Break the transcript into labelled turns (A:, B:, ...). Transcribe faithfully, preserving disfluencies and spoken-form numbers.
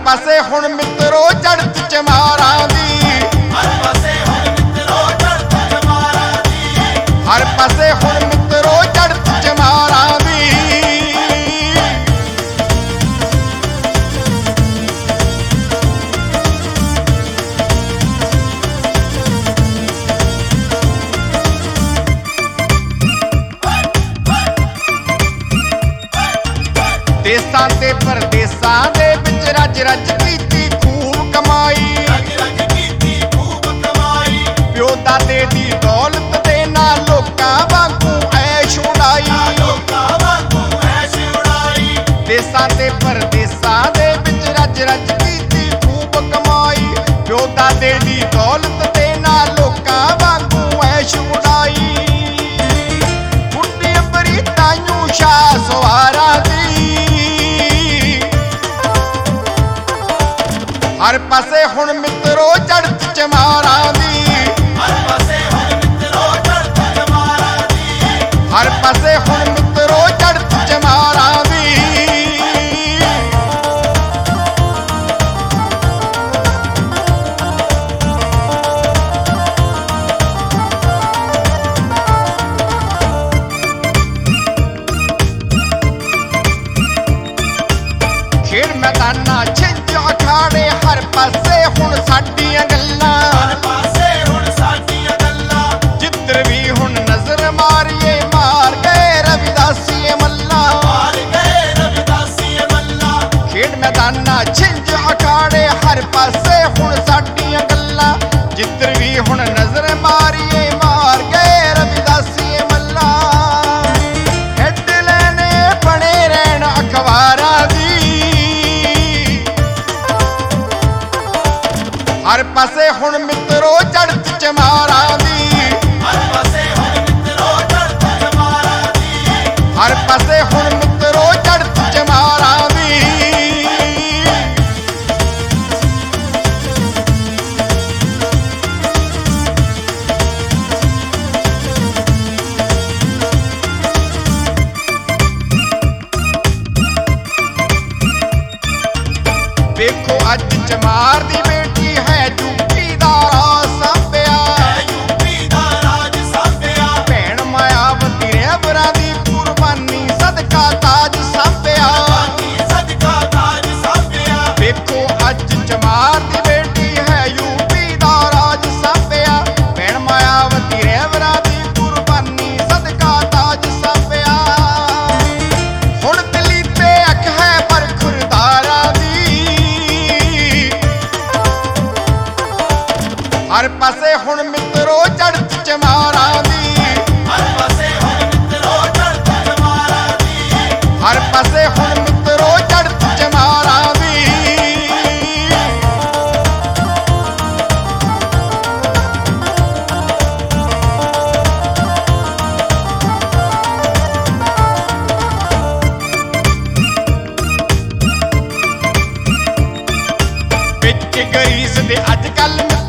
A: ਪਾਸੇ ਹੁਣ ਮਿੱਤਰੋ ਚੜ੍ਹਤ ਚਮਾਰਾਂ ਦੀ,
B: ਹਰ ਪਾਸੇ ਹੁਣ ਮਿੱਤਰੋ ਚੜ੍ਹਤ ਚਮਾਰਾਂ ਦੀ,
A: ਹਰ ਪਾਸੇ ਹੁਣ ਮਿੱਤਰੋ ਚੜ੍ਹਤ ਚਮਾਰਾਂ ਦੀ। ਦੇਸਾਂ ਤੇ ਪਰਦੇਸਾਂ ਦੇ ਵਿੱਚ ਰੱਜ ਰੱਜ ਕੀਤੀ ਖੂਬ ਕਮਾਈ,
B: ਰੱਜ ਰੱਜ ਕੀਤੀ ਖੂਬ ਕਮਾਈ,
A: ਪਿਓ ਦਾਦੇ ਦੀ ਦੌਲਤ ਦੇ ਨਾਲ ਲੋਕਾਂ ਵਾਂਗੂ ਐਸ਼ ਉਡਾਈ,
B: ਲੋਕਾਂ ਵਾਂਗੂ ਐਸ਼ ਉਡਾਈ।
A: ਦੇਸਾਂ ਤੇ ਪਰਦੇਸਾਂ ਦੇ ਵਿੱਚ ਰੱਜ ਰੱਜ ਕੀਤੀ ਖੂਬ ਕਮਾਈ, ਪਿਓ ਦਾਦੇ ਦੀ ਦੌਲਤ ਦੇ ਨਾਲ ਲੋਕਾਂ ਵਾਂਗੂ ਐਸ਼ ਉਡਾਈ। ਬੁੱਢੀ ਅੰਬਰੀ ਤਾਈਓ ਸ਼ਾਹ ਸਵਾਰਾਂ ਦੀ, ਹਰ ਪਾਸੇ ਹੁਣ ਮਿੱਤਰੋ ਚੜ੍ਹਤ ਚਮਾਰਾਂ ਦੀ,
B: ਹਰ ਪਾਸੇ ਹੁਣ ਮਿੱਤਰੋ ਚੜ੍ਹਤ ਚਮਾਰਾਂ ਦੀ,
A: ਹਰ ਪਾਸੇ ਹੁਣ ਮਿੱਤਰੋ ਚੜ੍ਹਤ ਚਮਾਰਾਂ ਦੀ। ਖੇਡ ਮੈਦਾਨਾਂ ਛਿੰਝ ਅਖਾੜੇ ਹਰ ਪਾਸੇ ਹੁਣ ਸਾਡੀਆਂ ਗੱਲਾਂ,
B: ਹਰ ਪਾਸੇ ਹੁਣ ਸਾਡੀਆਂ ਗੱਲਾਂ,
A: ਜਿੱਧਰ ਵੀ ਹੁਣ ਨਜ਼ਰ ਮਾਰੀਏ ਮਾਰ ਗਏ ਰਵਿਦਾਸੀਏ ਮੱਲਾਂ,
B: ਮਾਰ ਗਏ ਰਵਿਦਾਸੀਏ ਮੱਲਾਂ।
A: ਖੇਡ ਮੈਦਾਨਾਂ ਛਿੰਝ ਅਖਾੜੇ ਹਰ ਪਾਸੇ ਹੁਣ ਸਾਡੀਆਂ ਗੱਲਾਂ, ਜਿੱਧਰ ਵੀ ਹੁਣ ਨਜ਼ਰ ਮਾਰੀਏ ਮਾਰ ਗਏ ਰਵਿਦਾਸੀਏ ਮੱਲਾਂ। ਹੈਡਲਾਈਨ ਬਣੇ ਰਹਿਣ ਅਖਬਾਰਾਂ ਦੀ, ਹਰ ਪਾਸੇ ਹੁਣ ਮਿੱਤਰੋ ਚੜ੍ਹਤ ਚਮਾਰਾਂ ਦੀ,
B: ਹਰ ਪਾਸੇ ਹੁਣ ਮਿੱਤਰੋ ਚੜ੍ਹਤ ਚਮਾਰਾਂ ਦੀ,
A: ਹਰ ਪਾਸੇ ਹੁਣ ਮਿੱਤਰੋ ਚੜ੍ਹਤ ਚਮਾਰਾਂ ਦੀ। ਵੇਖੋ ਅੱਜ ਚਮਾਰ ਦੀ ਬੇਟੀ ਹੈ ਯੂਪੀ ਦਾ ਰਾਜ ਸਾਂਭਿਆ,
B: ਯੂਪੀ ਦਾ ਰਾਜ ਸਾਂਭਿਆ,
A: ਭੈਣ ਮਾਇਆਵਤੀ ਰਹਿਬਰਾਂ ਦੀ ਕੁਰਬਾਨੀ ਸਦਕਾ ਤਾਜ ਸਾਂਭਿਆ।
B: ਬਾਕੀ ਸਦਕਾ ਤਾਜ ਸਾਂਭਿਆ।
A: ਵੇਖੋ ਅੱਜ ਚਮਾਰ ਦੀ ਬੇਟੀ ਹੈ ਯੂਪੀ ਦਾ ਰਾਜ ਸਾਂਭਿਆ, ਭੈਣ ਮਾਇਆਵਤੀ ਰਹਿਬਰਾਂ ਦੀ ਕੁਰਬਾਨੀ ਸਦਕਾ ਤਾਜ ਸਾਂਭਿਆ। ਹੁਣ ਦਿੱਲੀ ਤੇ ਅੱਖ ਹੈ ਪਰ ਖੁਰਦਾਰਾਂ ਦੀ, ਹਰ ਪਾਸੇ ਹੁਣ ਮਿੱਤਰੋ ਚੜ੍ਹਤ ਚਮਾਰਾਂ ਦੀ,
B: ਹਰ ਪਾਸੇ ਹੁਣ ਮਿੱਤਰੋ ਚੜ੍ਹਤ ਚਮਾਰਾਂ ਦੀ,
A: ਹਰ ਪਾਸੇ ਹੁਣ ਮਿੱਤਰੋ ਚੜ੍ਹਤ ਚਮਾਰਾਂ ਦੀ। ਵਿੱਚ ਗਰੀਸ ਦੇ ਅੱਜ ਕੱਲ